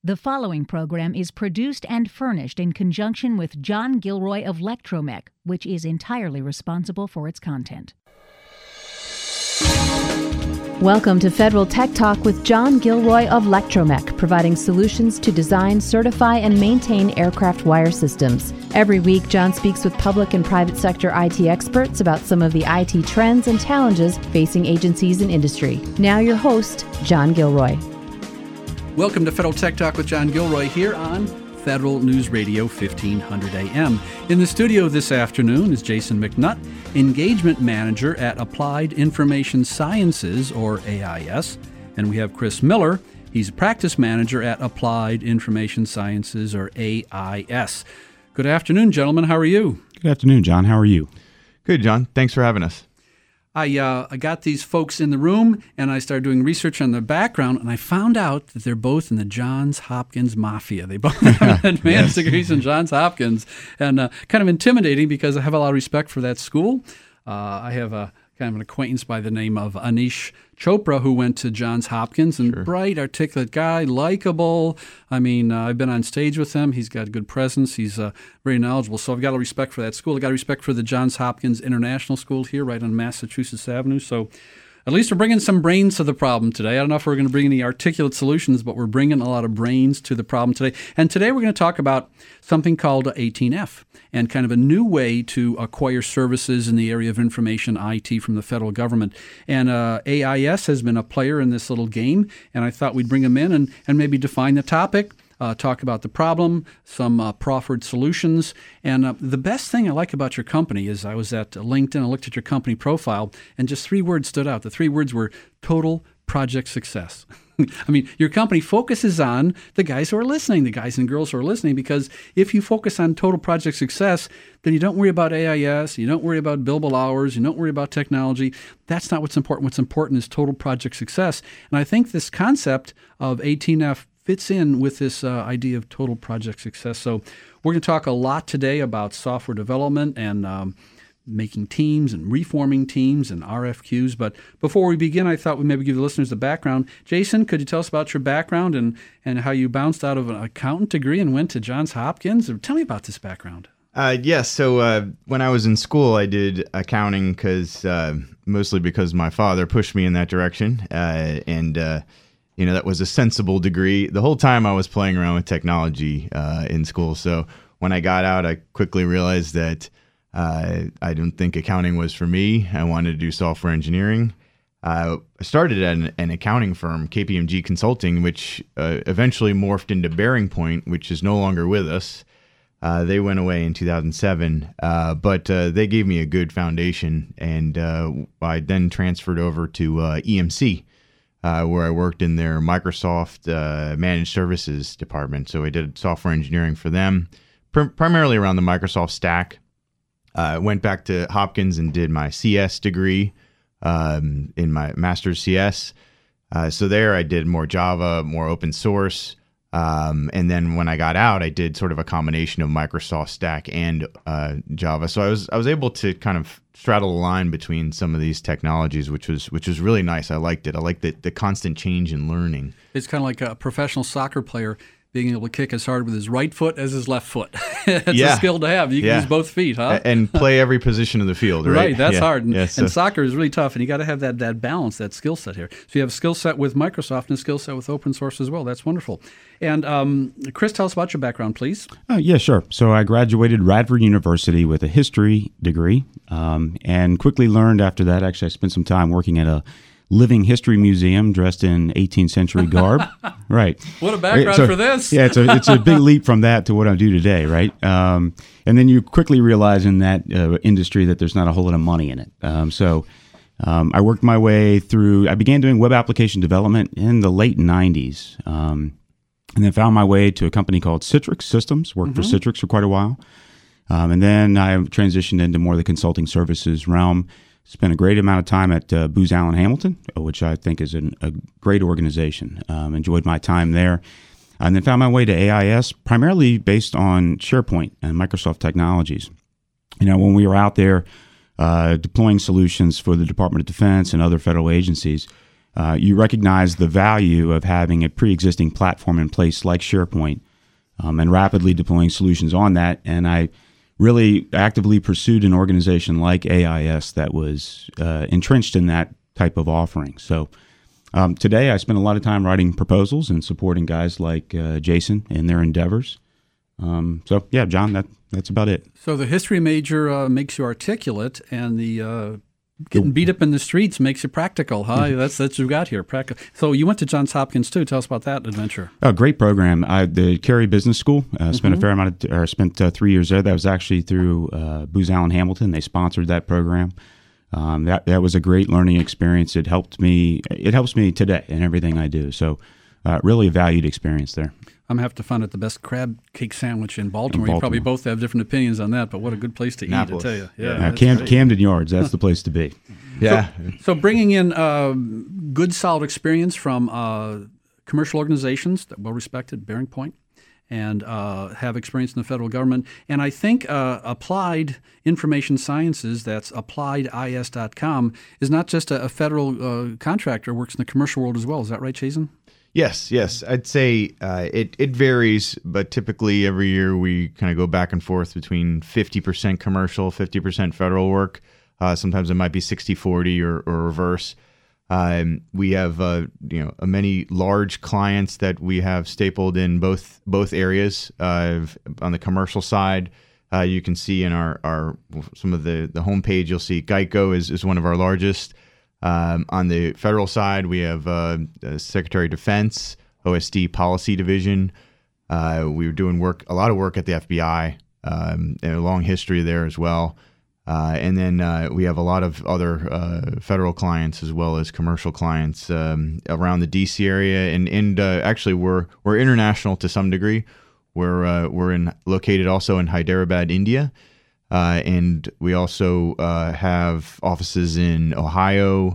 The following program is produced and furnished in conjunction with John Gilroy of Lectromech, which is entirely responsible for its content. Welcome to Federal Tech Talk with John Gilroy of Lectromech, providing solutions to design, certify, and maintain aircraft wire systems. Every week, John speaks with public and private sector IT experts about some of the IT trends and challenges facing agencies and industry. Now your host, John Gilroy. Welcome to Federal Tech Talk with John Gilroy here on Federal News Radio 1500 AM. In the studio this afternoon is Jason McNutt, Engagement Manager at Applied Information Sciences, or AIS. And we have Chris Miller. He's a Practice Manager at Applied Information Sciences, or AIS. Good afternoon, gentlemen. How are you? Good afternoon, John. How are you? Good, John. Thanks for having us. I got these folks in the room, and I started doing research on their background, and I found out that they're both in the Johns Hopkins Mafia. They both have advanced degrees in Johns Hopkins, and kind of intimidating because I have a lot of respect for that school. I have a kind of an acquaintance by the name of Anish Chopra who went to Johns Hopkins, and bright, articulate guy, likable. I mean, I've been on stage with him. He's got a good presence. He's very knowledgeable. So I've got a respect for that school. I've got a respect for the Johns Hopkins International School here right on Massachusetts Avenue. So at least we're bringing some brains to the problem today. I don't know if we're going to bring any articulate solutions, but we're bringing a lot of brains to the problem today. And today we're going to talk about something called 18F and kind of a new way to acquire services in the area of information IT from the federal government. And AIS has been a player in this little game, and I thought we'd bring them in and maybe define the topic. Talk about the problem, some proffered solutions. And the best thing I like about your company is I was at LinkedIn, I looked at your company profile, and just 3 words stood out. The 3 words were total project success. I mean, your company focuses on the guys who are listening, the guys and girls who are listening, because if you focus on total project success, then you don't worry about AIS, you don't worry about billable hours, you don't worry about technology. That's not what's important. What's important is total project success. And I think this concept of 18F fits in with this idea of total project success. So we're going to talk a lot today about software development and making teams and reforming teams and RFQs. But before we begin, I thought we'd maybe give the listeners the background. Jason, could you tell us about your background and how you bounced out of an accountant degree and went to Johns Hopkins? Tell me about this background. Yes. So when I was in school, I did accounting mostly because my father pushed me in that direction. You know, that was a sensible degree. The whole time I was playing around with technology in school. So when I got out, I quickly realized that I didn't think accounting was for me. I wanted to do software engineering. I started at an accounting firm, KPMG Consulting, which eventually morphed into Bearing Point, which is no longer with us. They went away in 2007, but they gave me a good foundation. And I then transferred over to EMC. Where I worked in their Microsoft Managed Services department. So I did software engineering for them, primarily around the Microsoft stack. Went back to Hopkins and did my CS degree in my master's CS. So there I did more Java, more open source. And then when I got out, I did sort of a combination of Microsoft stack and Java. So I was able to kind of straddle the line between some of these technologies, which was really nice. I liked it. I liked the constant change in learning. It's kind of like a professional soccer player being able to kick as hard with his right foot as his left foot. It's a skill to have. You can use both feet, huh? And play every position of the field, right? Right, that's hard. And soccer is really tough, and you got to have that balance, that skill set here. So you have a skill set with Microsoft and a skill set with open source as well. That's wonderful. And Chris, tell us about your background, please. Yeah, sure. So I graduated Radford University with a history degree and quickly learned after that, actually I spent some time working at a living history museum dressed in 18th century garb. Right. What a background for this. Yeah, it's a big leap from that to what I do today, right? And then you quickly realize in that industry that there's not a whole lot of money in it. So I worked my way through, I began doing web application development in the late 90s. And then found my way to a company called Citrix Systems, worked for Citrix for quite a while. And then I transitioned into more of the consulting services realm. Spent a great amount of time at Booz Allen Hamilton, which I think is a great organization. Enjoyed my time there. And then found my way to AIS, primarily based on SharePoint and Microsoft technologies. You know, when we were out there deploying solutions for the Department of Defense and other federal agencies, you recognize the value of having a pre-existing platform in place like SharePoint and rapidly deploying solutions on that. And I really actively pursued an organization like AIS that was entrenched in that type of offering. So today I spend a lot of time writing proposals and supporting guys like Jason in their endeavors. So yeah, John, that's about it. So the history major makes you articulate, and the getting beat up in the streets makes you practical, huh? That's what you got here, practical. So you went to Johns Hopkins too. Tell us about that adventure. Oh, great program. The Carey Business School. Spent a fair amount of, spent 3 years there. That was actually through Booz Allen Hamilton. They sponsored that program. That was a great learning experience. It helped me. It helps me today in everything I do. So really a valued experience there. I'm going to have to find out the best crab cake sandwich in Baltimore. You probably both have different opinions on that, but what a good place to eat, I tell you. Yeah, Camden Yards, that's the place to be. Yeah. So bringing in good, solid experience from commercial organizations that well-respected, Bearing Point, and have experience in the federal government. And I think Applied Information Sciences, that's appliedis.com, is not just a federal contractor, works in the commercial world as well. Is that right, Jason? Yes. I'd say it varies, but typically every year we kind of go back and forth between 50% commercial, 50% federal work. Sometimes it might be 60-40 or reverse. We have many large clients that we have stapled in both areas. On the commercial side, you can see in our some of the homepage, you'll see Geico is one of our largest. On the federal side, we have Secretary of Defense, OSD Policy Division. We were doing a lot of work at the FBI, and a long history there as well. And then we have a lot of other federal clients as well as commercial clients around the DC area, and actually we're international to some degree. We're located also in Hyderabad, India. And we also have offices in Ohio,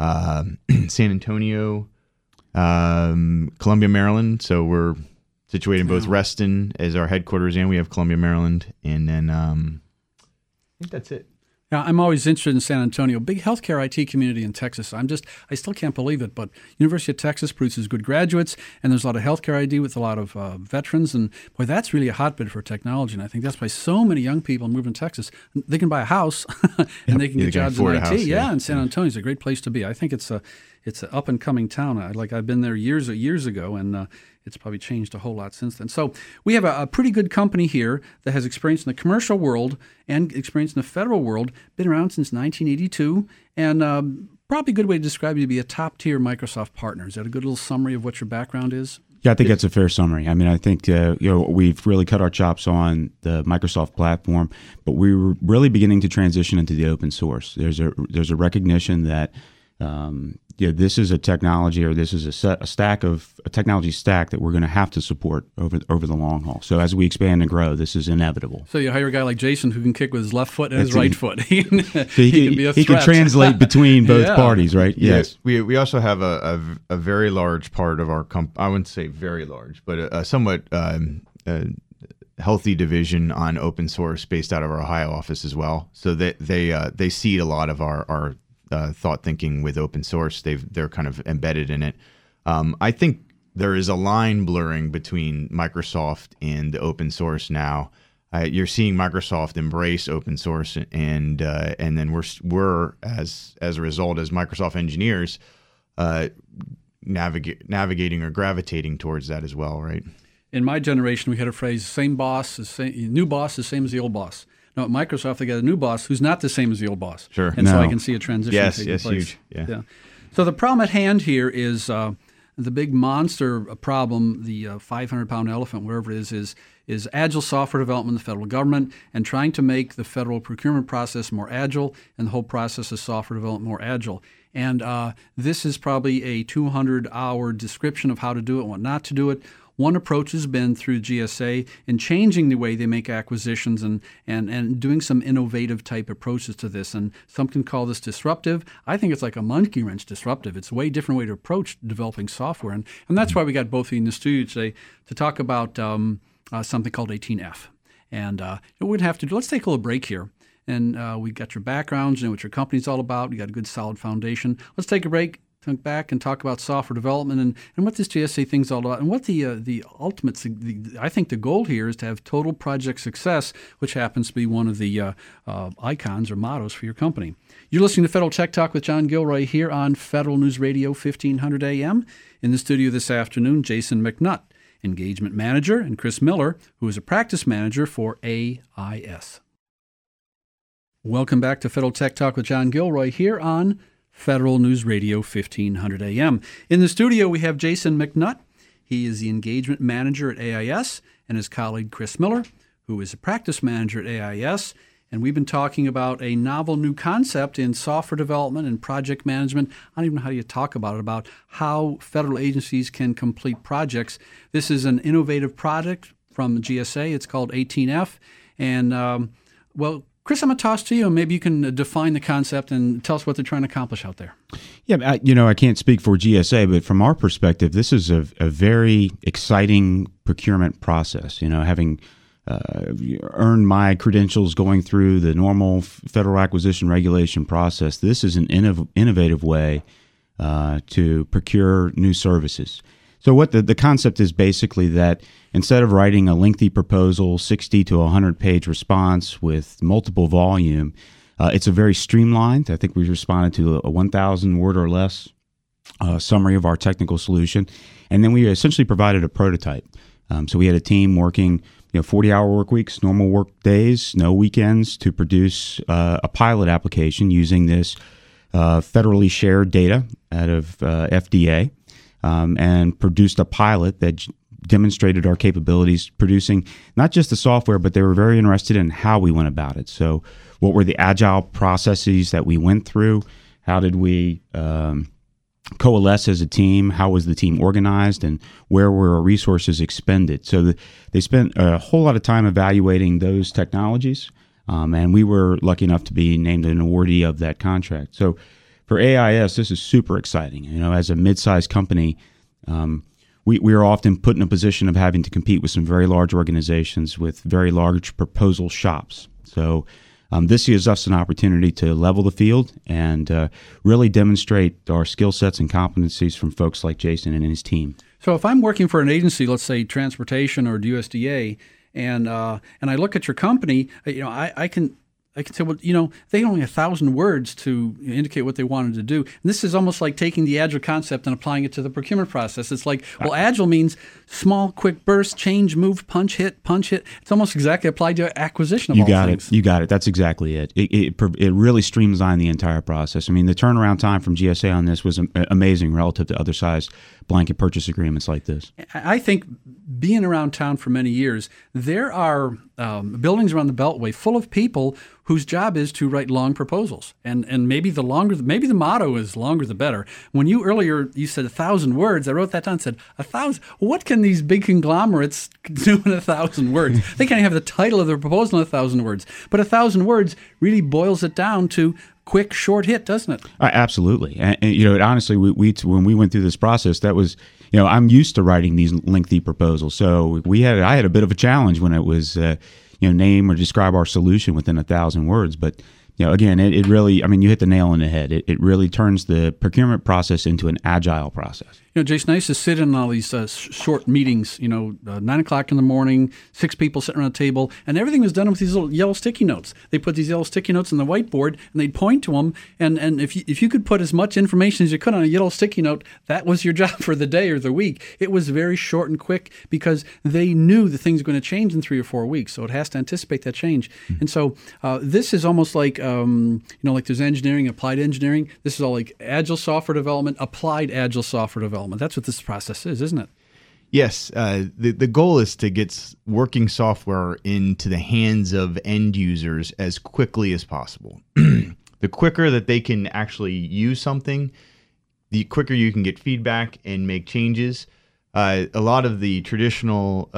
San Antonio, Columbia, Maryland. So we're situated in both Reston as our headquarters, and we have Columbia, Maryland. And then I think that's it. Yeah, I'm always interested in San Antonio. Big healthcare IT community in Texas. I still can't believe it, but University of Texas produces good graduates, and there's a lot of healthcare ID with a lot of veterans, and boy, that's really a hotbed for technology, and I think that's why so many young people move in Texas. They can buy a house, and they can get jobs in IT. House, yeah, and San Antonio is a great place to be. I think it's an up and coming town. I've been there years ago, and it's probably changed a whole lot since then. So we have a pretty good company here that has experience in the commercial world and experience in the federal world, been around since 1982, and probably a good way to describe you to be a top-tier Microsoft partner. Is that a good little summary of what your background is? Yeah, I think that's a fair summary. I mean, I think we've really cut our chops on the Microsoft platform, but we were really beginning to transition into the open source. There's a recognition that this is a technology, or this is a technology stack that we're going to have to support over the long haul. So as we expand and grow, this is inevitable. So you hire a guy like Jason who can kick with his left foot and his right foot. He can translate between both parties, right? Yes. We also have a very large part of our I wouldn't say very large, but a somewhat healthy division on open source based out of our Ohio office as well. So that they seed a lot of our thought thinking with open source. They're kind of embedded in it. I think there is a line blurring between Microsoft and the open source now. You're seeing Microsoft embrace open source, and then we're as a result, as Microsoft engineers, navigating or gravitating towards that as well, right? In my generation, we had a phrase: new boss is the same as the old boss. Now at Microsoft, they got a new boss who's not the same as the old boss. Sure. And so I can see a transition taking place. Huge. Yeah. So the problem at hand here is the big monster problem, the 500-pound elephant, wherever it is agile software development in the federal government, and trying to make the federal procurement process more agile and the whole process of software development more agile. And this is probably a 200-hour description of how to do it and what not to do it. One approach has been through GSA in changing the way they make acquisitions and doing some innovative type approaches to this. And some can call this disruptive. I think it's like a monkey wrench disruptive. It's a way different way to approach developing software. And that's why we got both of you in the studio today to talk about something called 18F. And we'd have to let's take a little break here. And we got your backgrounds, you know what your company's all about. You got a good solid foundation. Let's take a break. come back and talk about software development and what this GSA thing's all about, and what the ultimate, I think the goal here is to have total project success, which happens to be one of the icons or mottos for your company. You're listening to Federal Tech Talk with John Gilroy here on Federal News Radio 1500 AM. In the studio this afternoon, Jason McNutt, Engagement Manager, and Chris Miller, who is a Practice Manager for AIS. Welcome back to Federal Tech Talk with John Gilroy here on Federal News Radio 1500 AM. In the studio, we have Jason McNutt. He is the Engagement Manager at AIS, and his colleague Chris Miller, who is a Practice Manager at AIS. And we've been talking about a novel new concept in software development and project management. I don't even know how you talk about how federal agencies can complete projects. This is an innovative product from GSA. It's called 18F. And, Chris, I'm going to toss to you, and maybe you can define the concept and tell us what they're trying to accomplish out there. Yeah, I can't speak for GSA, but from our perspective, this is a very exciting procurement process. Having earned my credentials going through the normal federal acquisition regulation process, this is an innovative way to procure new services. So what the concept is basically that instead of writing a lengthy proposal, 60 to 100-page response with multiple volume, it's a very streamlined. I think we responded to a 1,000-word or less summary of our technical solution, and then we essentially provided a prototype. So we had a team working 40-hour work weeks, normal work days, no weekends, to produce a pilot application using this federally shared data out of FDA. And produced a pilot that demonstrated our capabilities producing not just the software, but they were very interested in how we went about it. So what were the agile processes that we went through? How did we coalesce as a team? How was the team organized? And where were our resources expended? So they spent a whole lot of time evaluating those technologies, and we were lucky enough to be named an awardee of that contract. So for AIS, this is super exciting. As a mid-sized company, we are often put in a position of having to compete with some very large organizations with very large proposal shops. So this gives us an opportunity to level the field and really demonstrate our skill sets and competencies from folks like Jason and his team. So if I'm working for an agency, let's say transportation or USDA, and I look at your company, I can say, they only 1,000 words to indicate what they wanted to do. And this is almost like taking the Agile concept and applying it to the procurement process. It's like, Agile means small, quick bursts, change, move, punch, hit. It's almost exactly applied to acquisition of all things. You got it. That's exactly it. It really streamlined the entire process. I mean, the turnaround time from GSA on this was amazing relative to other size blanket purchase agreements like this. I think being around town for many years, there are buildings around the Beltway full of people whose job is to write long proposals. And maybe the motto is longer the better. When you said 1,000 words, I wrote that down and said, 1,000? What can these big conglomerates do in 1,000 words? They can't have the title of their proposal in 1,000 words. But 1,000 words really boils it down to quick, short hit, doesn't it? Absolutely. And honestly, we when we went through this process, that was, I'm used to writing these lengthy proposals. So I had a bit of a challenge when it was, name or describe our solution within 1,000 words. But, again, it really, you hit the nail on the head. It really turns the procurement process into an agile process. Jason, I used to sit in all these short meetings, 9 o'clock in the morning, 6 people sitting around a table, and everything was done with these little yellow sticky notes. They put these yellow sticky notes on the whiteboard, and they'd point to them, and if you could put as much information as you could on a yellow sticky note, that was your job for the day or the week. It was very short and quick because they knew the things were going to change in 3 or 4 weeks, so it has to anticipate that change. Mm-hmm. And so this is almost like, like there's engineering, applied engineering. This is all like agile software development, applied agile software development. That's what this process is, isn't it? Yes. The goal is to get working software into the hands of end users as quickly as possible. The quicker that they can actually use something, the quicker you can get feedback and make changes. A lot of the traditional,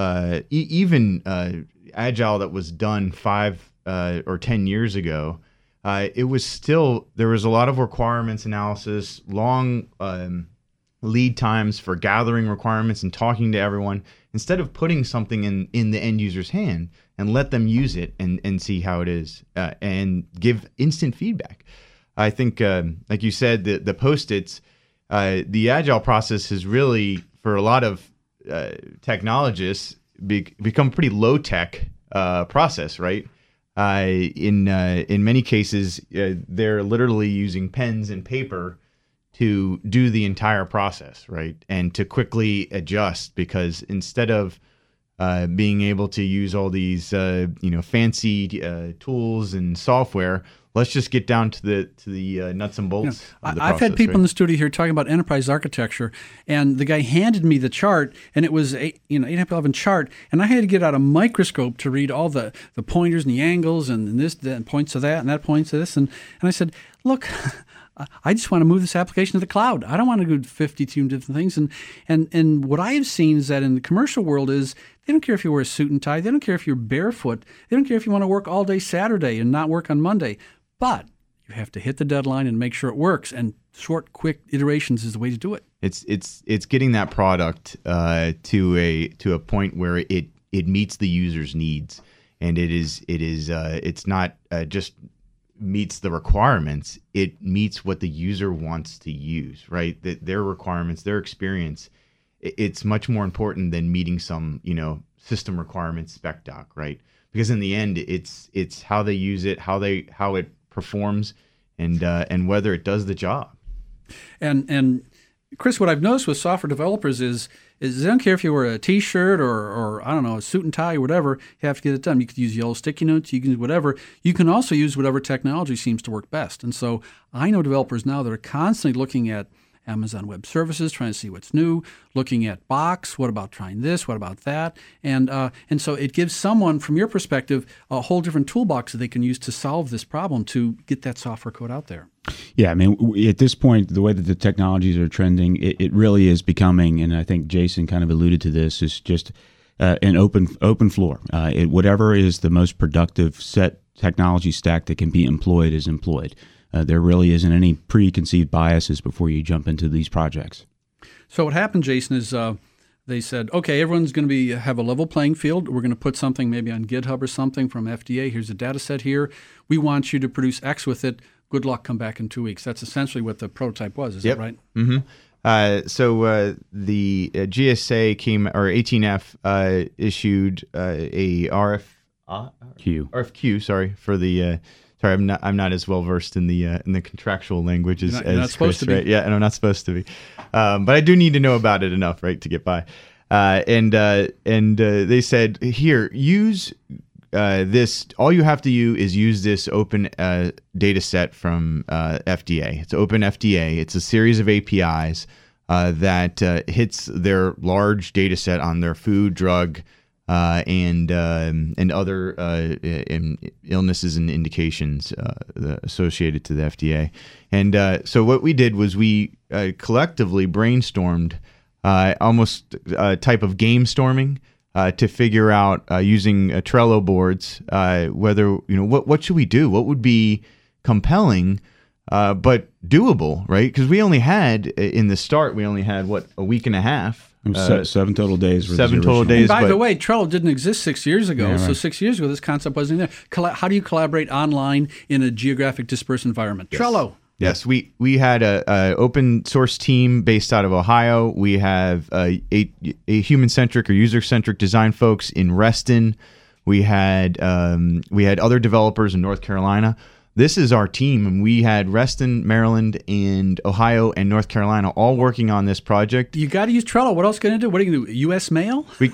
even agile that was done 5 or 10 years ago, there was a lot of requirements analysis, long lead times for gathering requirements and talking to everyone, instead of putting something in the end user's hand and let them use it and see how it is and give instant feedback. I think, like you said, the Post-its, the agile process has really, for a lot of technologists, become a pretty low tech process, right? In many cases, they're literally using pens and paper to do the entire process, right? And to quickly adjust, because instead of being able to use all these fancy tools and software, let's just get down to the nuts and bolts. Of the I've process, had people right? in the studio here talking about enterprise architecture, and the guy handed me the chart, and it was 8x11 chart, and I had to get out a microscope to read all the pointers and the angles and this and points to that and that points to this, and I said, look. I just want to move this application to the cloud. I don't want to do 52 different things. And what I have seen is that in the commercial world is they don't care if you wear a suit and tie. They don't care if you're barefoot. They don't care if you want to work all day Saturday and not work on Monday. But you have to hit the deadline and make sure it works. And short, quick iterations is the way to do it. It's getting that product to a point where it meets the user's needs, and it's not just meets the requirements. It meets what the user wants to use, right? Their requirements, their experience. It's much more important than meeting some system requirements spec doc, right? Because in the end, it's how they use it, how it performs, and whether it does the job. And Chris, what I've noticed with software developers is they don't care if you wear a T-shirt or I don't know, a suit and tie or whatever, you have to get it done. You could use yellow sticky notes, you can use whatever. You can also use whatever technology seems to work best. And so I know developers now that are constantly looking at Amazon Web Services, trying to see what's new, looking at Box, what about trying this, what about that? And so it gives someone, from your perspective, a whole different toolbox that they can use to solve this problem to get that software code out there. Yeah, I mean, at this point, the way that the technologies are trending, it really is becoming, and I think Jason kind of alluded to this, is just an open floor. Whatever is the most productive set technology stack that can be employed is employed. There really isn't any preconceived biases before you jump into these projects. So what happened, Jason, is they said, okay, everyone's going to have a level playing field. We're going to put something maybe on GitHub or something from FDA. Here's a data set here. We want you to produce X with it. Good luck, come back in 2 weeks. That's essentially what the prototype was. Is that right? Mm-hmm. So the GSA AT&F issued a RFQ. Sorry for the. Sorry, I'm not as well versed in the contractual language as you're not supposed Chris, to be. right? Yeah, and I'm not supposed to be, but I do need to know about it enough, right, to get by. And they said, here, use this. All you have to do is use this open data set from FDA. It's open FDA. It's a series of APIs that hits their large data set on their food, drug, and other illnesses and indications associated to the FDA. And so what we did was we collectively brainstormed almost a type of game storming to figure out using Trello boards whether what should we do? What would be compelling but doable, right? Because we only had in the start a week and a half. 7 total days. 7 total days. And by the way, Trello didn't exist 6 years ago. Yeah, right. So 6 years ago, this concept wasn't there. How do you collaborate online in a geographic dispersed environment? Yes. Trello. Yes, we had a open source team based out of Ohio. We have a human-centric or user-centric design folks in Reston. We had other developers in North Carolina. This is our team, and we had Reston, Maryland, and Ohio and North Carolina all working on this project. You got to use Trello. What else can you do? What are you going to do? U.S. mail? When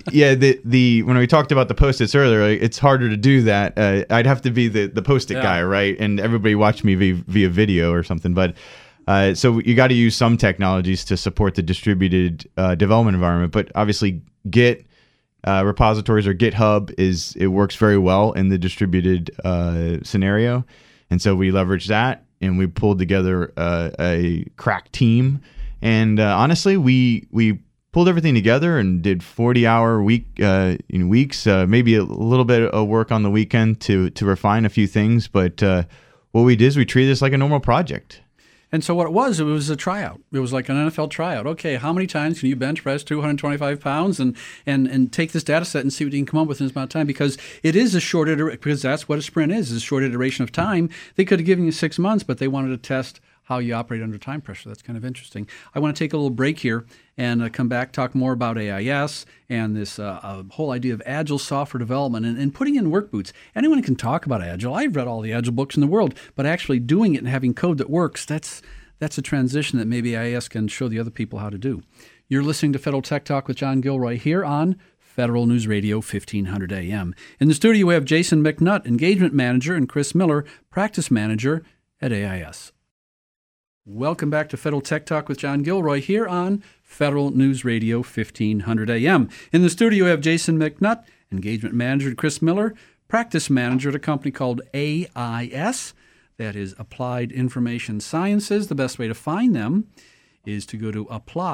we talked about the Post-its earlier, it's harder to do that. I'd have to be the Post-it guy, right? And everybody watch me via video or something. But so you got to use some technologies to support the distributed development environment. But obviously, Git repositories or GitHub it works very well in the distributed scenario, and so we leveraged that and we pulled together a crack team. And honestly, we pulled everything together and did 40-hour weeks, maybe a little bit of work on the weekend to refine a few things. But what we did is we treated this like a normal project. And so what it was a tryout. It was like an NFL tryout. Okay, how many times can you bench press 225 pounds and take this data set and see what you can come up with in this amount of time? Because it is a short iteration, because that's what a sprint is a short iteration of time. They could have given you 6 months, but they wanted to test how you operate under time pressure. That's kind of interesting. I want to take a little break here and come back, talk more about AIS and this whole idea of agile software development and putting in work boots. Anyone can talk about agile. I've read all the agile books in the world, but actually doing it and having code that works, that's a transition that maybe AIS can show the other people how to do. You're listening to Federal Tech Talk with John Gilroy here on Federal News Radio 1500 AM. In the studio, we have Jason McNutt, Engagement Manager, and Chris Miller, Practice Manager at AIS. Welcome back to Federal Tech Talk with John Gilroy here on Federal News Radio 1500 AM. In the studio, we have Jason McNutt, Engagement Manager, and Chris Miller, Practice Manager at a company called AIS. That is Applied Information Sciences. The best way to find them is to go to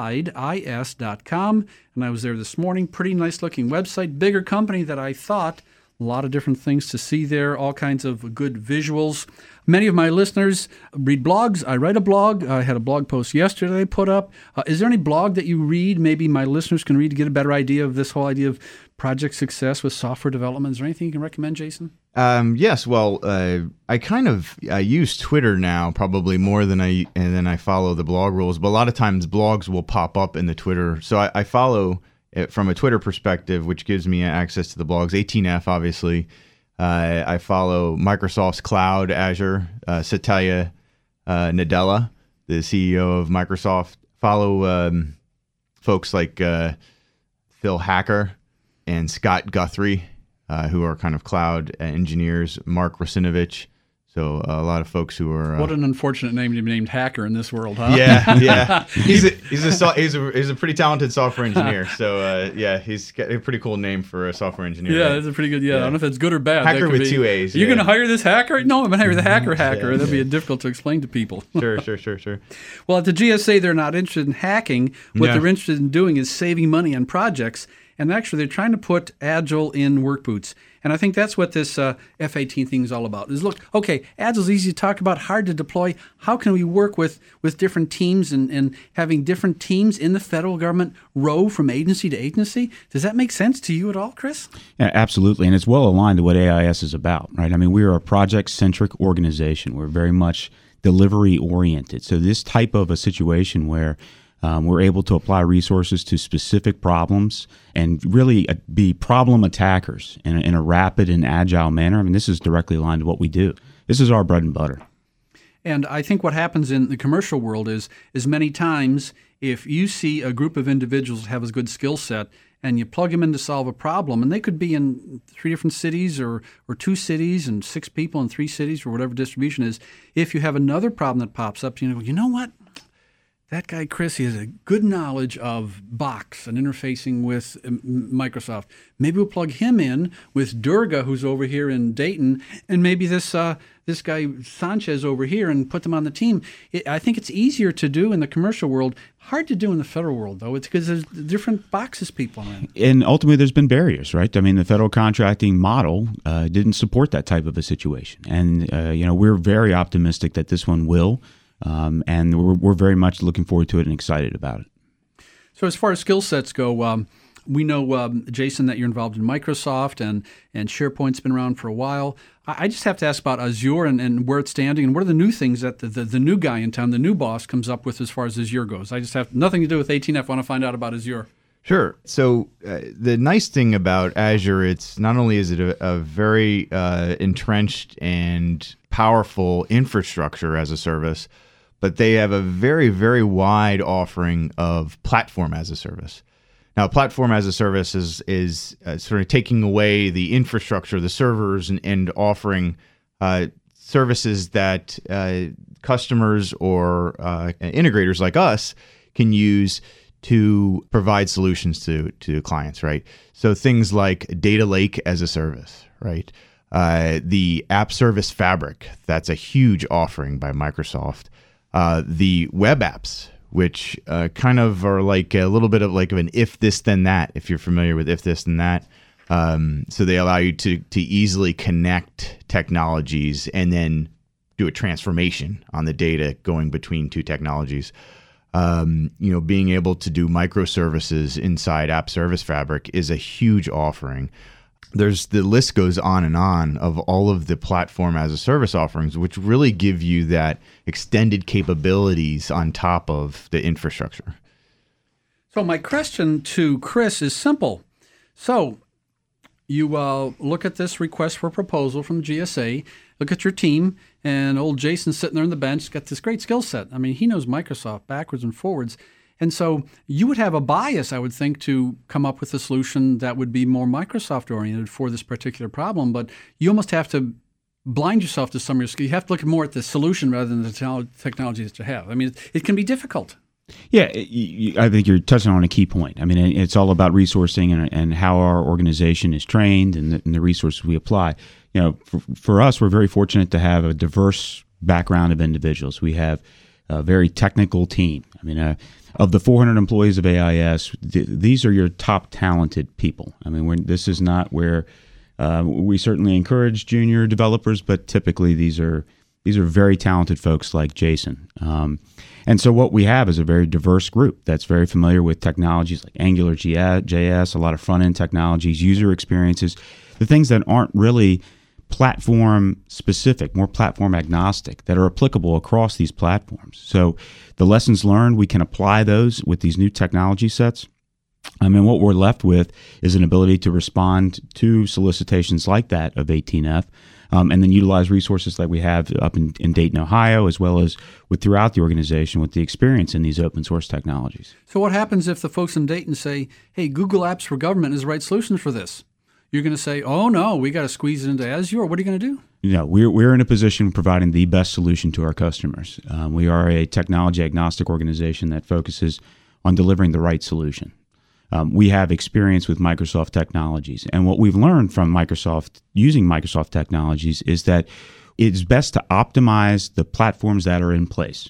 appliedis.com. And I was there this morning. Pretty nice looking website, bigger company than I thought. A lot of different things to see there, all kinds of good visuals. Many of my listeners read blogs. I write a blog. I had a blog post yesterday I put up. Is there any blog that you read, maybe my listeners can read to get a better idea of this whole idea of project success with software development? Is there anything you can recommend, Jason? Yes. Well, I kind of use Twitter now probably more than I follow the blog rules. But a lot of times blogs will pop up in the Twitter. So I follow it from a Twitter perspective, which gives me access to the blogs. 18F, obviously. I follow Microsoft's Cloud, Azure, Satya Nadella, the CEO of Microsoft. Follow folks like Phil Hacker and Scott Guthrie, who are kind of cloud engineers, Mark Rusinovich. So a lot of folks who are what an unfortunate name to be named Hacker in this world, huh? Yeah. He's a pretty talented software engineer. So he's got a pretty cool name for a software engineer. Yeah, that's a pretty good. Yeah, I don't know if it's good or bad. Hacker with 2 A's. You're going to hire this hacker? No, I'm going to hire the hacker. That'd be difficult to explain to people. Sure. Well, at the GSA, they're not interested in hacking. What they're interested in doing is saving money on projects. And actually, they're trying to put Agile in work boots. And I think that's what this F-18 thing is all about. Is look, okay, Agile's easy to talk about, hard to deploy. How can we work with different teams and having different teams in the federal government row from agency to agency? Does that make sense to you at all, Chris? Yeah, absolutely. And it's well aligned to what AIS is about, right? I mean, we are a project-centric organization. We're very much delivery-oriented. So this type of a situation where we're able to apply resources to specific problems and really be problem attackers in a rapid and agile manner. I mean, this is directly aligned to what we do. This is our bread and butter. And I think what happens in the commercial world is many times if you see a group of individuals that have a good skill set and you plug them in to solve a problem, and they could be in 3 different cities or 2 cities and 6 people in 3 cities or whatever distribution is, if you have another problem that pops up, you know what? That guy, Chris, he has a good knowledge of Box and interfacing with Microsoft. Maybe we'll plug him in with Durga, who's over here in Dayton, and maybe this guy Sanchez over here, and put them on the team. I think it's easier to do in the commercial world. Hard to do in the federal world, though. It's because there's different boxes people in. And ultimately, there's been barriers, right? I mean, the federal contracting model didn't support that type of a situation. And, we're very optimistic that this one will. And we're very much looking forward to it and excited about it. So as far as skill sets go, we know, Jason, that you're involved in Microsoft and SharePoint's been around for a while. I just have to ask about Azure and where it's standing and what are the new things that the new guy in town, the new boss, comes up with as far as Azure goes. I just have nothing to do with 18F. I want to find out about Azure. Sure. So the nice thing about Azure, it's not only is it a very entrenched and powerful infrastructure as a service, but they have a very, very wide offering of platform as a service. Now, platform as a service is sort of taking away the infrastructure, the servers, and offering services that customers or integrators like us can use to provide solutions to clients, right? So things like Data Lake as a service, right? The App Service Fabric, that's a huge offering by Microsoft. The web apps, which kind of are like a little bit of an if this then that, if you're familiar with if this then that. So they allow you to easily connect technologies and then do a transformation on the data going between 2 technologies. Being able to do microservices inside App Service Fabric is a huge offering. the list goes on of all of the platform as a service offerings, which really give you that extended capabilities on top of the infrastructure. So my question to Chris is simple. So you look at this request for proposal from the GSA, look at your team, and old Jason's sitting there on the bench, got this great skill set. I mean, he knows Microsoft backwards and forwards. And so you would have a bias, I would think, to come up with a solution that would be more Microsoft-oriented for this particular problem. But you almost have to blind yourself to some of your skills. You have to look more at the solution rather than the technology that you have. I mean, it can be difficult. Yeah, I think you're touching on a key point. I mean, it's all about resourcing and how our organization is trained and the resources we apply. You know, for us, we're very fortunate to have a diverse background of individuals. We have a very technical team. I mean, of the 400 employees of AIS, these are your top talented people. I mean, this is not where we certainly encourage junior developers, but typically these are very talented folks like Jason. And so what we have is a very diverse group that's very familiar with technologies like Angular JS, a lot of front-end technologies, user experiences, the things that aren't really platform specific, more platform agnostic, that are applicable across these platforms. So the lessons learned, we can apply those with these new technology sets. I mean, what we're left with is an ability to respond to solicitations like that of 18F, and then utilize resources that we have up in Dayton, Ohio, as well as throughout the organization with the experience in these open source technologies. So what happens if the folks in Dayton say, hey, Google Apps for Government is the right solution for this? You're going to say, oh, no, we got to squeeze it into Azure. What are you going to do? You know, we're in a position providing the best solution to our customers. We are a technology agnostic organization that focuses on delivering the right solution. We have experience with Microsoft technologies. And what we've learned from Microsoft, using Microsoft technologies, is that it's best to optimize the platforms that are in place.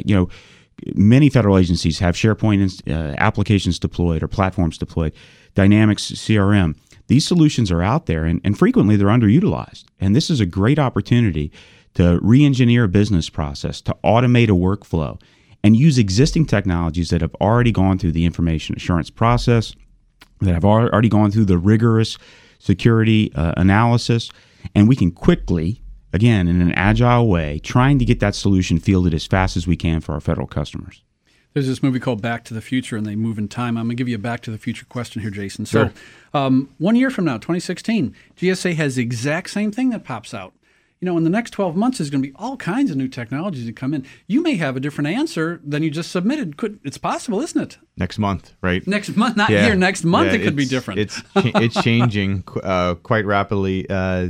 Many federal agencies have SharePoint applications deployed or platforms deployed, Dynamics CRM. These solutions are out there, and frequently they're underutilized. And this is a great opportunity to re-engineer a business process, to automate a workflow, and use existing technologies that have already gone through the information assurance process, that have already gone through the rigorous security analysis, and we can quickly, again, in an agile way, trying to get that solution fielded as fast as we can for our federal customers. There's this movie called Back to the Future, and they move in time. I'm going to give you a Back to the Future question here, Jason. So 1 year from now, 2016, GSA has the exact same thing that pops out. You know, in the next 12 months, there's going to be all kinds of new technologies that come in. You may have a different answer than you just submitted. It's possible, isn't it? Next month, right? Next month, not here. Next month, it could be different. It's changing quite rapidly.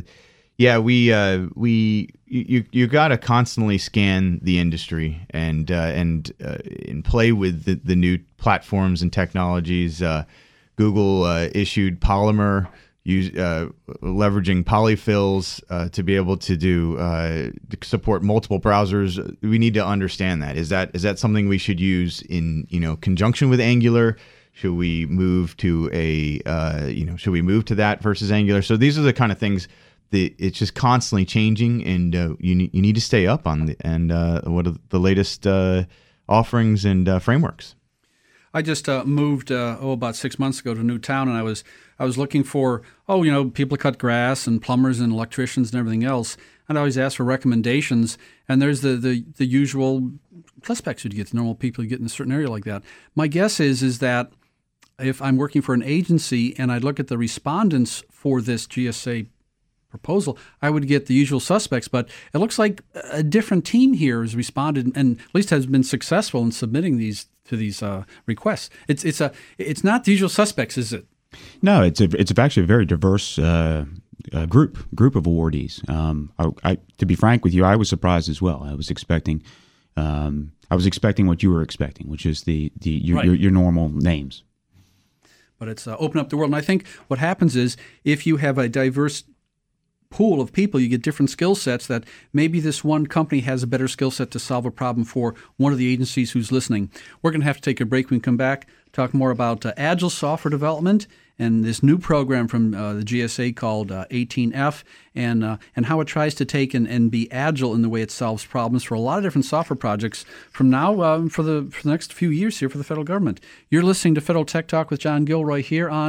You got to constantly scan the industry and play with the new platforms and technologies. Google issued Polymer, leveraging polyfills to be able to support multiple browsers. We need to understand that. Is that something we should use in conjunction with Angular? Should we move to that versus Angular? So these are the kind of things. It's just constantly changing, and you need to stay up on what are the latest offerings and frameworks. I just moved about 6 months ago to a new town, and I was looking for people to cut grass and plumbers and electricians and everything else. And I always ask for recommendations, and there's the usual suspects you'd get, the normal people you get in a certain area like that. My guess is that if I'm working for an agency and I look at the respondents for this GSA proposal, I would get the usual suspects, but it looks like a different team here has responded and at least has been successful in submitting these requests. It's not the usual suspects, is it? No, it's actually a very diverse group of awardees. To be frank with you, I was surprised as well. I was expecting what you were expecting, which is your normal names. But it's opened up the world, and I think what happens is if you have a diverse pool of people, you get different skill sets that maybe this one company has a better skill set to solve a problem for one of the agencies who's listening. We're going to have to take a break. When we come back, talk more about agile software development and this new program from the GSA called 18F and how it tries to take and be agile in the way it solves problems for a lot of different software projects from now for the next few years here for the federal government. You're listening to Federal Tech Talk with John Gilroy here on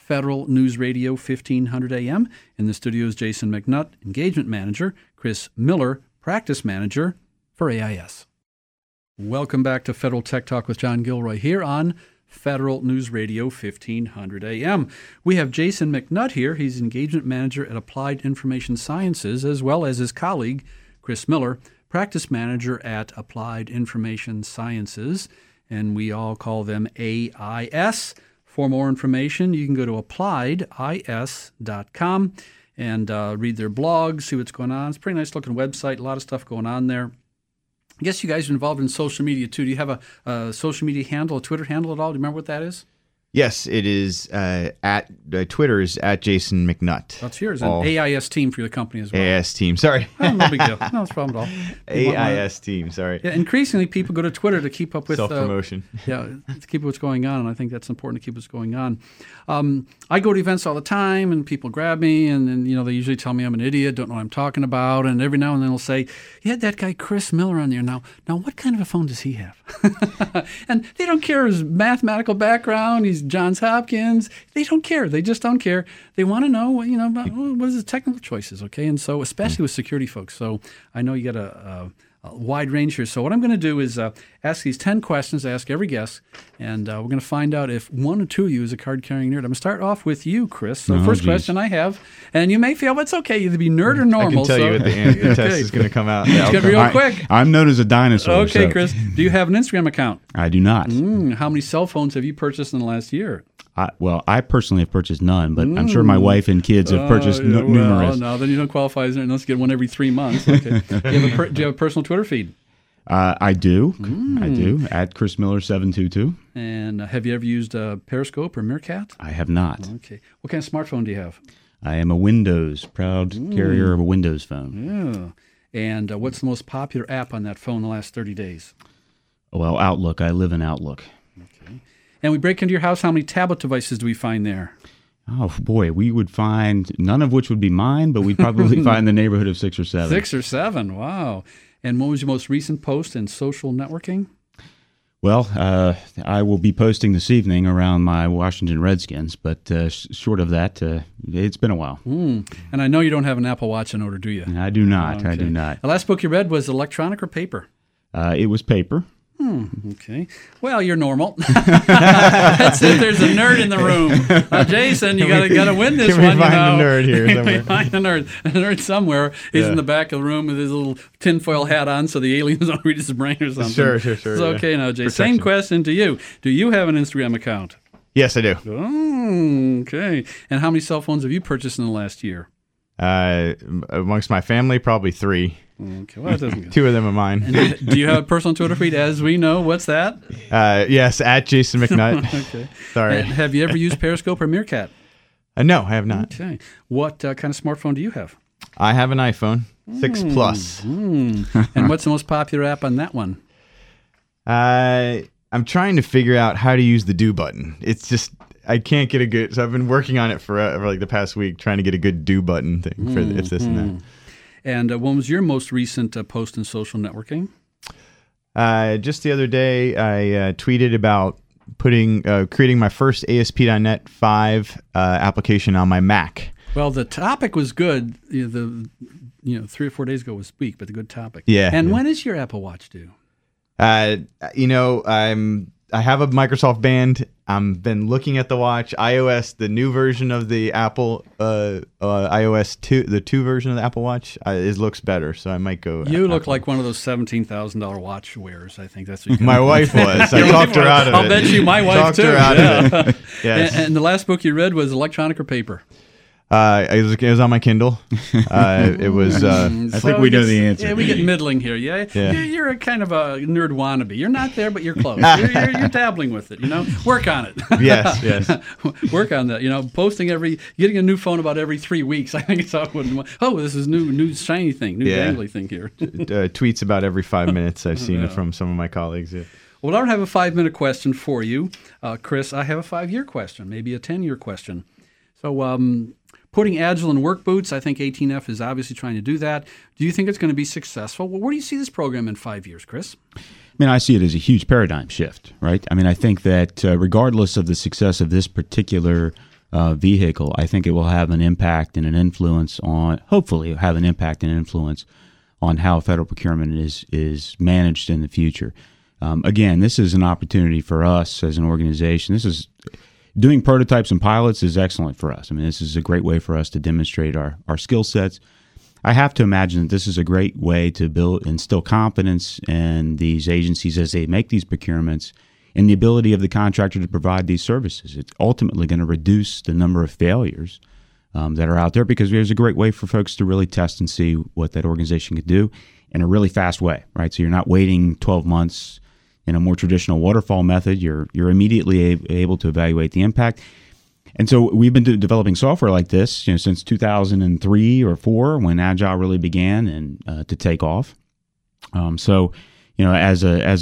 Federal News Radio 1500 AM. In the studio is Jason McNutt, Engagement Manager, Chris Miller, Practice Manager for AIS. Welcome back to Federal Tech Talk with John Gilroy here on Federal News Radio 1500 AM. We have Jason McNutt here. He's Engagement Manager at Applied Information Sciences, as well as his colleague, Chris Miller, Practice Manager at Applied Information Sciences, and we all call them AIS. For more information, you can go to appliedis.com and read their blog, see what's going on. It's a pretty nice-looking website, a lot of stuff going on there. I guess you guys are involved in social media, too. Do you have a social media handle, a Twitter handle at all? Do you remember what that is? Yes, it is Twitter is at Jason McNutt. That's yours. An AIS team for your company as well. AIS team, sorry. Oh, no big deal. No problem at all. AIS team, sorry. Yeah, increasingly, people go to Twitter to keep up with self-promotion. To keep what's going on, and I think that's important to keep what's going on. I go to events all the time, and people grab me, and they usually tell me I'm an idiot, don't know what I'm talking about, and every now and then they'll say, "You had that guy Chris Miller on there. Now, what kind of a phone does he have?" And they don't care his mathematical background. He's Johns Hopkins. They don't care. They just don't care. They want to know, about what is his technical choices, okay? And so, especially with security folks. So I know you got a wide range here. So what I'm going to do is ask these 10 questions I ask every guest, and we're going to find out if one or two of you is a card-carrying nerd. I'm going to start off with you, Chris. So first question I have, and you may feel, well, it's okay, either be nerd or normal. I can tell you at the end, the test is going to come out. It's going to be real quick. I'm known as a dinosaur. Okay, so. Chris, do you have an Instagram account? I do not. How many cell phones have you purchased in the last year? I personally have purchased none, but I'm sure my wife and kids have purchased numerous. No, then you don't qualify as unless you get one every 3 months. Okay. Do you have a personal Twitter feed? I do. I do. At Chris Miller 722. And have you ever used Periscope or Meerkat? I have not. Okay. What kind of smartphone do you have? I am a proud carrier of a Windows phone. Yeah. And what's the most popular app on that phone in the last 30 days? Well, Outlook. I live in Outlook. Okay. And we break into your house. How many tablet devices do we find there? Oh, boy. We would find, none of which would be mine, but we'd probably find the neighborhood of 6 or 7. 6 or 7. Wow. And what was your most recent post in social networking? Well, I will be posting this evening around my Washington Redskins, but short of that, it's been a while. And I know you don't have an Apple Watch in order, do you? I do not. Okay. I do not. The last book you read was electronic or paper? It was paper. Okay. Well, you're normal. That's it. There's a nerd in the room. Jason, you gotta win this one. Can we find the nerd here somewhere? Find the nerd. A nerd somewhere. He's in the back of the room with his little tinfoil hat on, so the aliens don't read his brain or something. Sure. It's okay now, Jason. Same question to you. Do you have an Instagram account? Yes, I do. Oh, okay. And how many cell phones have you purchased in the last year? Amongst my family, probably 3. Okay, well, that doesn't go. 2 of them are mine. And do you have a personal Twitter feed? As we know, what's that? Yes, at Jason McNutt. Okay. Sorry. And have you ever used Periscope or Meerkat? No, I have not. Okay. What kind of smartphone do you have? I have an iPhone 6 Plus. And what's the most popular app on that one? I'm trying to figure out how to use the do button. It's just I can't get a good. So I've been working on it for like the past week, trying to get a good do button thing for if this and that. And when was your most recent post in social networking? Just the other day, I tweeted about creating my first ASP.NET 5 application on my Mac. Well, the topic was good. 3 or 4 days ago was weak, but a good topic. Yeah. And when is your Apple Watch due? I have a Microsoft Band. I've been looking at the watch. iOS, the new version of the Apple iOS 2, the 2 version of the Apple Watch, it looks better. So I might go. You look like one of those $17,000 watch wearers. I think that's what my wife was. I talked her out of it. I'll bet you my wife talked too. Her out of it. Yes. And the last book you read was electronic or paper? It was on my Kindle. It was. I think we know the answer. Yeah, we get middling here. Yeah. You're a kind of a nerd wannabe. You're not there, but you're close. You're dabbling with it. Work on it. Yes. Work on that. Getting a new phone about every 3 weeks. I think it's all. Oh, this is new shiny thing, new dangly thing here. Tweets about every 5 minutes. I've seen it from some of my colleagues. Yeah. Well, I don't have a 5-minute question for you, Chris. I have a 5-year question, maybe a 10-year question. So. Putting Agile in work boots, I think 18F is obviously trying to do that. Do you think it's going to be successful? Well, where do you see this program in 5 years, Chris? I see it as a huge paradigm shift, right? I think that regardless of the success of this particular vehicle, I think it will have an impact and an influence on, hopefully have an impact and influence on how federal procurement is managed in the future. Again, this is an opportunity for us as an organization. This is doing prototypes and pilots is excellent for us. I mean, this is a great way for us to demonstrate our skill sets. I have to imagine that this is a great way to instill confidence in these agencies as they make these procurements and the ability of the contractor to provide these services. It's ultimately going to reduce the number of failures that are out there, because there's a great way for folks to really test and see what that organization could do in a really fast way, right? So you're not waiting 12 months in a more traditional waterfall method. You're immediately able to evaluate the impact. And so we've been developing software like this, since 2003 or 4, when Agile really began and to take off. So, as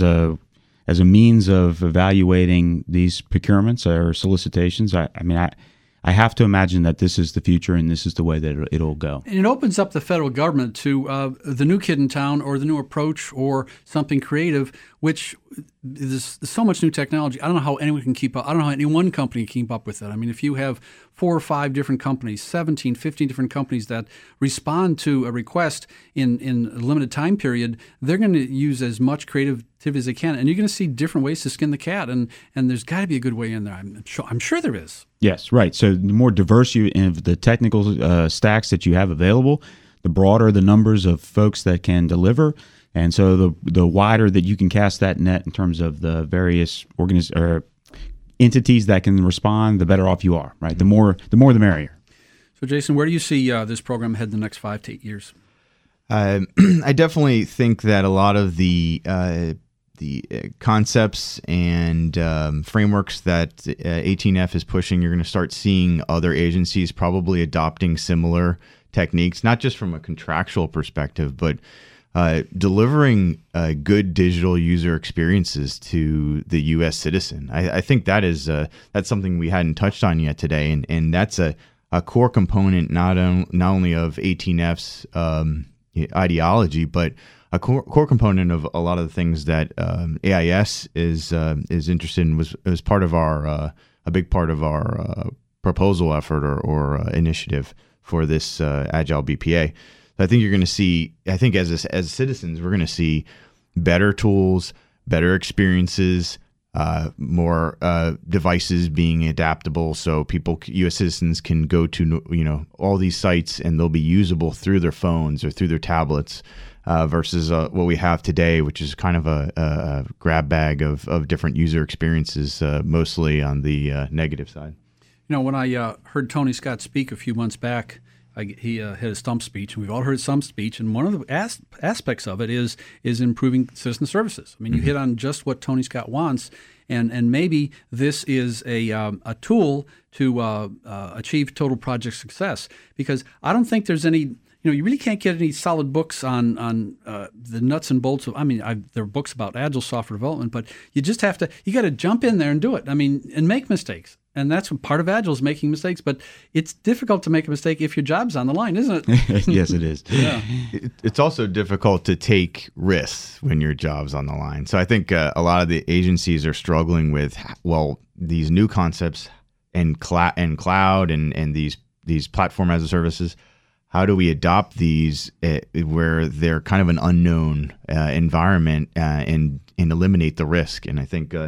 a means of evaluating these procurements or solicitations, I have to imagine that this is the future and this is the way that it'll go. And it opens up the federal government to the new kid in town or the new approach or something creative, which there's so much new technology. I don't know how anyone can keep up. I don't know how any one company can keep up with it. I mean, if you have 4 or 5 different companies, 17, 15 different companies that respond to a request in a limited time period, they're going to use as much creativity as they can. And you're going to see different ways to skin the cat. And there's got to be a good way in there. I'm sure there is. Yes, right. So the more diverse of the technical stacks that you have available, the broader the numbers of folks that can deliver. And so the wider that you can cast that net in terms of the various entities that can respond, the better off you are, right? The more the merrier. So, Jason, where do you see this program head in the next 5 to 8 years? I definitely think that a lot of the concepts and frameworks that 18F is pushing, you're going to start seeing other agencies probably adopting similar techniques, not just from a contractual perspective, but delivering good digital user experiences to the U.S. citizen. I think that's something we hadn't touched on yet today, and that's a core component not only of 18F's ideology, but a core component of a lot of the things that AIS is interested in. Was part of our a big part of our proposal effort or initiative for this Agile BPA. I think you're going to see, I think as citizens, we're going to see better tools, better experiences, more devices being adaptable, so U.S. citizens can go to all these sites and they'll be usable through their phones or through their tablets, versus what we have today, which is kind of a grab bag of different user experiences, mostly on the negative side. When I heard Tony Scott speak a few months back, he had a stump speech, and we've all heard stump speech, and one of the aspects of it is improving citizen services. I mean, you hit on just what Tony Scott wants, and maybe this is a tool to achieve total project success, because I don't think there's any. You really can't get any solid books on the nuts and bolts of. I mean, there are books about agile software development, but you just have to. You got to jump in there and do it. I mean, and make mistakes. And that's what part of Agile is, making mistakes. But it's difficult to make a mistake if your job's on the line, isn't it? Yes, it is. Yeah. It's also difficult to take risks when your job's on the line. So I think a lot of the agencies are struggling with, these new concepts and cloud and these platform as a services. How do we adopt these where they're kind of an unknown environment and eliminate the risk? And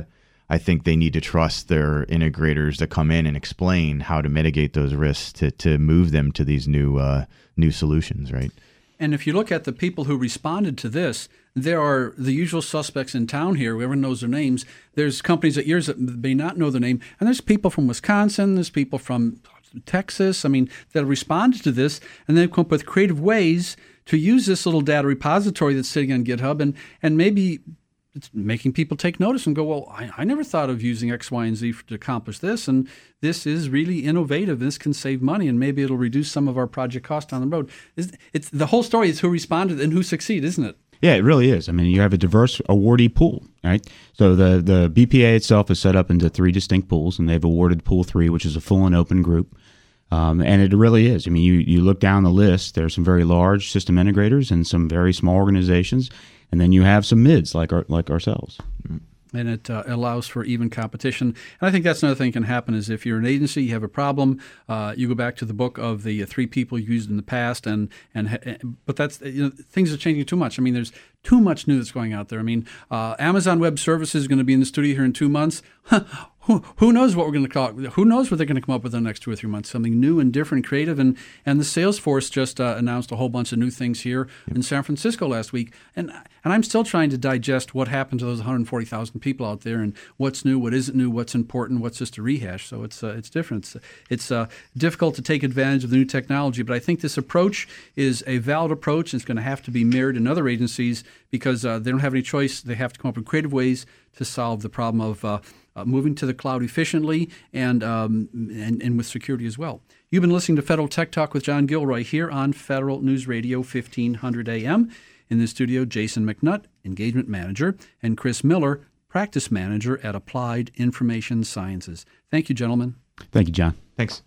I think they need to trust their integrators to come in and explain how to mitigate those risks to move them to these new solutions, right? And if you look at the people who responded to this, there are the usual suspects in town here. Everyone knows their names. There's companies at yours that may not know their name. And there's people from Wisconsin. There's people from Texas. I mean, that responded to this, and they've come up with creative ways to use this little data repository that's sitting on GitHub, and maybe it's making people take notice and go, well, I never thought of using X, Y, and Z to accomplish this, and this is really innovative. This can save money, and maybe it'll reduce some of our project costs down the road. It's the whole story is who responded and who succeeded, isn't it? Yeah, it really is. I mean, you have a diverse awardee pool, right? So the BPA itself is set up into 3 distinct pools, and they've awarded Pool 3, which is a full and open group. And it really is. I mean, you look down the list, there's some very large system integrators and some very small organizations, and then you have some mids like ourselves. and it allows for even competition. And I think that's another thing that can happen is if you're an agency, you have a problem, you go back to the book of the 3 people you used in the past, but that's things are changing too much. I mean, there's too much new that's going out there. I mean, Amazon Web Services is going to be in the studio here in 2 months. Who knows what we're going to call it? Who knows what they're going to come up with in the next 2 or 3 months? Something new and different, and creative. And the Salesforce just announced a whole bunch of new things here in San Francisco last week. And I'm still trying to digest what happened to those 140,000 people out there and what's new, what isn't new, what's important, what's just a rehash. So it's different. It's difficult to take advantage of the new technology. But I think this approach is a valid approach, and it's going to have to be mirrored in other agencies because they don't have any choice. They have to come up with creative ways to solve the problem of moving to the cloud efficiently and with security as well. You've been listening to Federal Tech Talk with John Gilroy here on Federal News Radio 1500 AM. In the studio, Jason McNutt, Engagement Manager, and Chris Miller, Practice Manager at Applied Information Sciences. Thank you, gentlemen. Thank you, John. Thanks.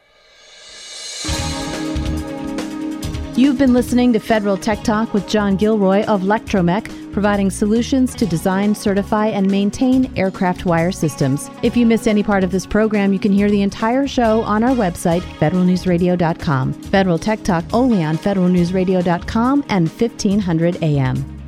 You've been listening to Federal Tech Talk with John Gilroy of Lectromech, providing solutions to design, certify, and maintain aircraft wire systems. If you missed any part of this program, you can hear the entire show on our website, federalnewsradio.com. Federal Tech Talk only on federalnewsradio.com and 1500 AM.